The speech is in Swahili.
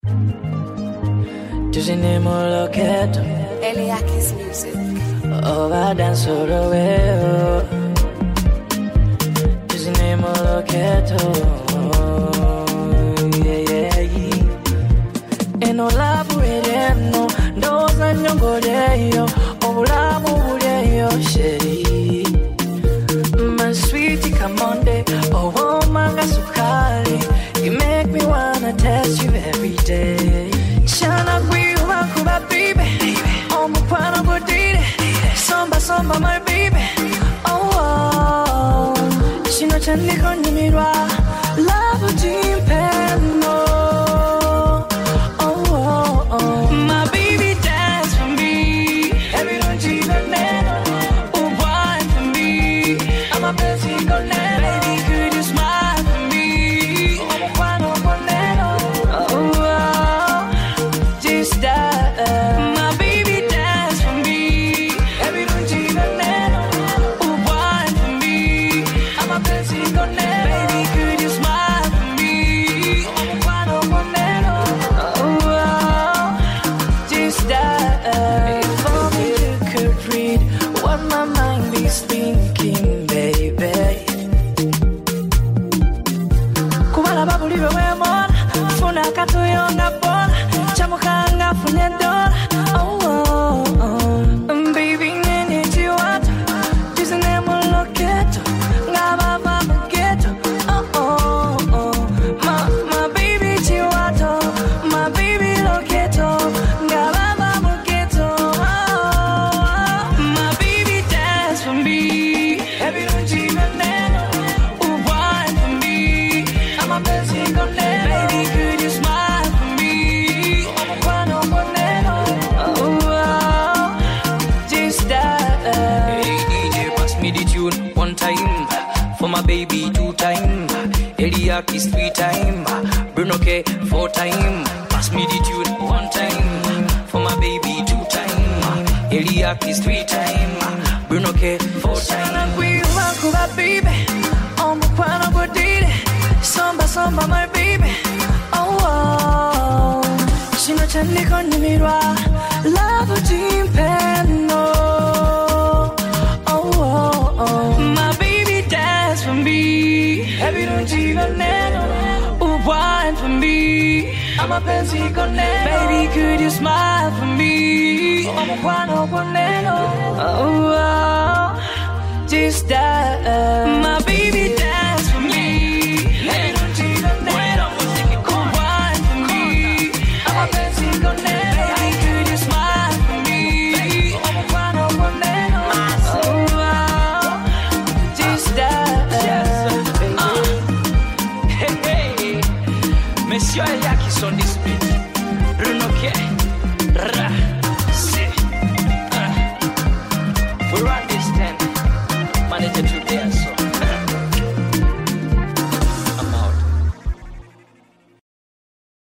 Tuzinemo loketo Eliakis Music. Oh, I dance all the way. Tuzinemo loketo. Yeah, yeah. Eno labu eleno, ndoza nyongo leyo, obulamu buleyo sheri. My sweetie, come on day, oh manga sukali. You make me wanna test you every day. Shana gwiwa kuba baby, oh mupana bodide. Somba my baby, oh. Shino chandi koni mirwa, love jimpeno. Oh. My baby dance for me, every night you neno. Oh, wine for me, I'm a busy go neno. Baby, could you smile for me? Oh, wine for neno. Oh, just that. My baby dance for me, every night you neno. Oh, wine for me, I'm a busy go neno. Baby, could you smile for me? Oh, wine for neno. Just that. If only you could read what my mind is thinking, baby. Kubala babu libe wemona, funa katu yonga bona, chamukanga funedora. Oh. Baby, nene chiwata, tuzinemo loketo, ngababa mugeto. Oh. My baby chiwata, my baby loketo, ngababa mugeto. My baby dance for me, every night you neno. Oh, wine for me, I'm a busy go neno. Baby, could you smile for me? Oh, wine for neno. Oh, just that. Hey DJ, pass me the tune one time. For my baby 2 time. Eliakis 3 time. Bruno K 4 time. Pass me the tune 1 time. For my baby 2 time. Eliakis 3 time. Bruno K 4 Shana time. gwiwa kuba baby, oh mupana bodide. Somba my baby, oh. Shino chandi koni mirwa, love jimpeno. Oh. My baby dance for me, every night you neno. Oh, wine for me, I'm a busy go neno. Baby, could you smile for me? Oh, mupana boneno. Oh, just that. My baby dance for me. Every night you neno. Oh, wine for me, I'm a busy go neno. Baby, could you smile for me? Oh, mupana boneno. Oh, just that. Hey, Monsieur Eliakis on this beat. Bruno K. Ra. Si. We run this thing. Manager to dance.